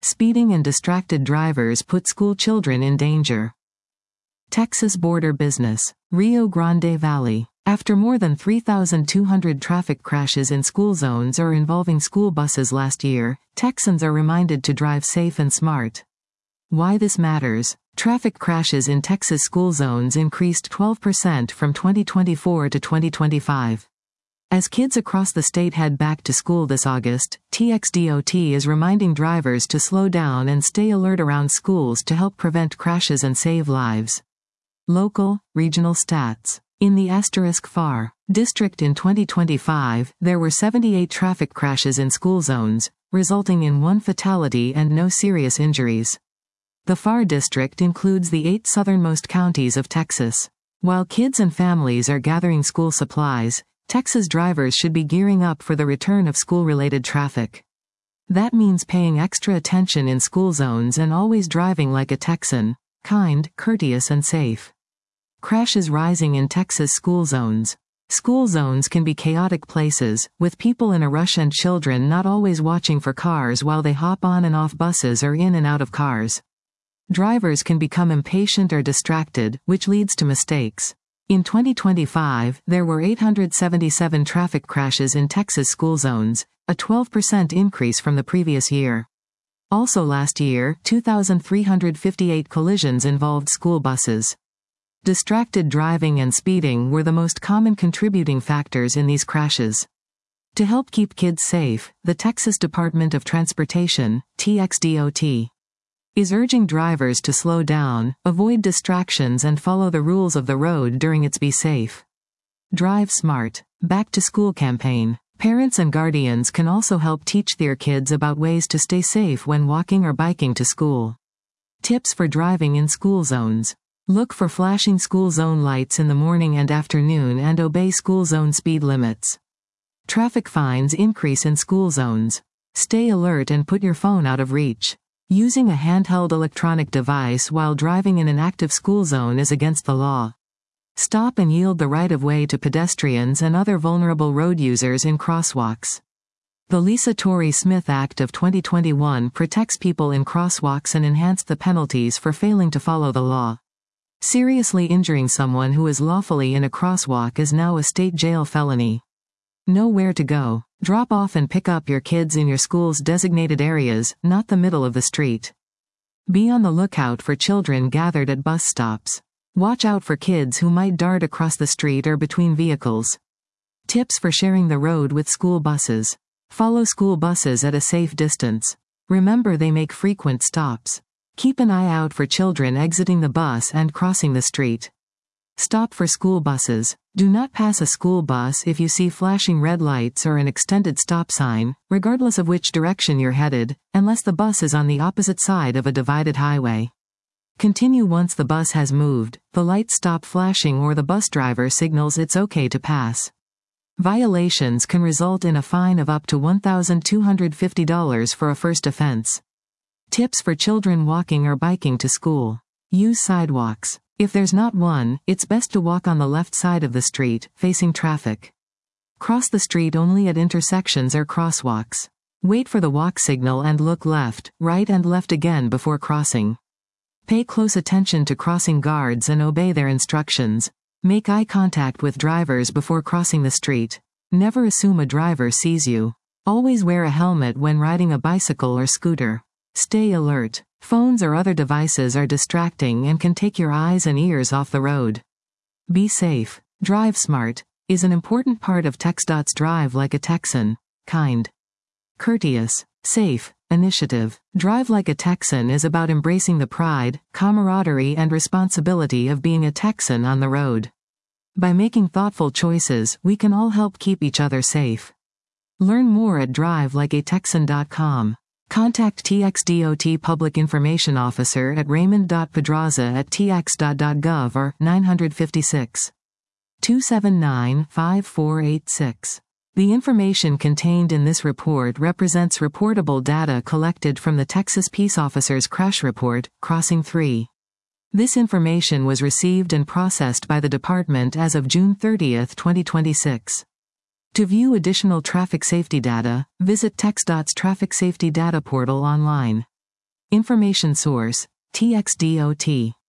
Speeding and distracted drivers put school children in danger. Texas border business. Rio Grande Valley. After more than 3,200 traffic crashes in school zones or involving school buses last year, Texans are reminded to drive safe and smart. Why this matters. Traffic crashes in Texas school zones increased 12% from 2024 to 2025. As kids across the state head back to school this August, TxDOT is reminding drivers to slow down and stay alert around schools to help prevent crashes and save lives. Local, regional stats. In the *FAR district in 2025, there were 78 traffic crashes in school zones, resulting in 1 fatality and no serious injuries. The FAR district includes the 8 southernmost counties of Texas. While kids and families are gathering school supplies, Texas drivers should be gearing up for the return of school-related traffic. That means paying extra attention in school zones and always driving like a Texan, kind, courteous and safe. Crashes rising in Texas school zones. School zones can be chaotic places, with people in a rush and children not always watching for cars while they hop on and off buses or in and out of cars. Drivers can become impatient or distracted, which leads to mistakes. In 2025, there were 877 traffic crashes in Texas school zones, a 12% increase from the previous year. Also last year, 2,358 collisions involved school buses. Distracted driving and speeding were the most common contributing factors in these crashes. To help keep kids safe, the Texas Department of Transportation, TxDOT, is urging drivers to slow down, avoid distractions and follow the rules of the road during its Be Safe, Drive Smart, Back to School campaign. Parents and guardians can also help teach their kids about ways to stay safe when walking or biking to school. Tips for driving in school zones. Look for flashing school zone lights in the morning and afternoon and obey school zone speed limits. Traffic fines increase in school zones. Stay alert and put your phone out of reach. Using a handheld electronic device while driving in an active school zone is against the law. Stop and yield the right-of-way to pedestrians and other vulnerable road users in crosswalks. The Lisa Torrey Smith Act of 2021 protects people in crosswalks and enhanced the penalties for failing to follow the law. Seriously injuring someone who is lawfully in a crosswalk is now a state jail felony. Know where to go. Drop off and pick up your kids in your school's designated areas, not the middle of the street. Be on the lookout for children gathered at bus stops. Watch out for kids who might dart across the street or between vehicles. Tips for sharing the road with school buses. Follow school buses at a safe distance. Remember they make frequent stops. Keep an eye out for children exiting the bus and crossing the street. Stop for school buses. Do not pass a school bus if you see flashing red lights or an extended stop sign, regardless of which direction you're headed, unless the bus is on the opposite side of a divided highway. Continue once the bus has moved, the lights stop flashing or the bus driver signals it's okay to pass. Violations can result in a fine of up to $1,250 for a first offense. Tips for children walking or biking to school. Use sidewalks. If there's not one, it's best to walk on the left side of the street, facing traffic. Cross the street only at intersections or crosswalks. Wait for the walk signal and look left, right and left again before crossing. Pay close attention to crossing guards and obey their instructions. Make eye contact with drivers before crossing the street. Never assume a driver sees you. Always wear a helmet when riding a bicycle or scooter. Stay alert. Phones or other devices are distracting and can take your eyes and ears off the road. Be safe. Drive Smart is an important part of TxDOT's Drive Like a Texan, kind, courteous, safe initiative. Drive Like a Texan is about embracing the pride, camaraderie and responsibility of being a Texan on the road. By making thoughtful choices, we can all help keep each other safe. Learn more at drivelikeatexan.com. Contact TxDOT Public Information Officer at raymond.pedraza@tx.gov or 956 279 5486. The information contained in this report represents reportable data collected from the Texas Peace Officers Crash Report, Crossing 3. This information was received and processed by the department as of June 30, 2026. To view additional traffic safety data, visit TxDOT's Traffic Safety Data Portal online. Information source, TXDOT.